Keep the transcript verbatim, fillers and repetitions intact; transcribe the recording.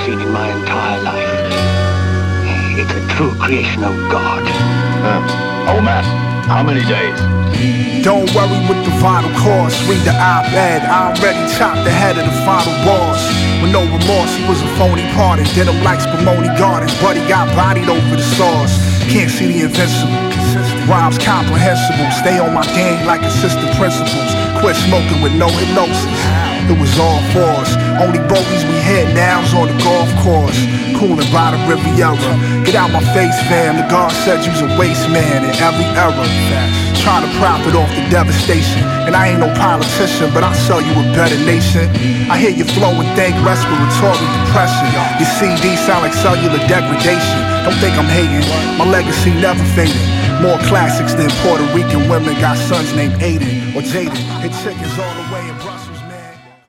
seen in my entire life. It's a true creation of God. Uh, oh man, how many days? Don't worry with the vital cause. Read the op-ed. I already chopped the head of the final boss. With no remorse, he was a phony pardon. Did him like Spumoni Gardens, but he got bodied over the sauce. Can't see the invincible. Rhymes comprehensible. Stay on my game like assistant principals. Quit smoking with no hypnosis. It was all for us. Only bogeys we hit now's on the golf course. Cooling by the Riviera. Get out my face, fam. The God said you's a waste man in every era. Trying to profit off the devastation. And I ain't no politician, but I'll sell you a better nation. I hear you flow and think respiratory depression. Your C D sound like cellular degradation. Don't think I'm hating. My legacy never faded. More classics than Puerto Rican women got sons named Aiden or Jaden. Hit chickens all the way.